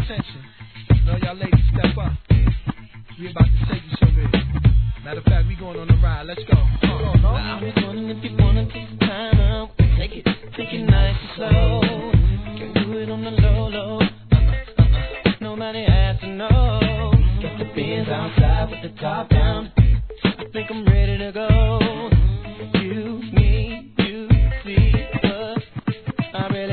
attention. All y'all ladies, step up. We about to take you somewhere. Matter of fact, we going on a ride. Let's go. I'm just wondering if you wanna take some time out. Take it nice and slow. Can do it on the low. Nobody has to know. Got the Benz outside with the top down. I think I'm ready to go. You, me, you, see us. I really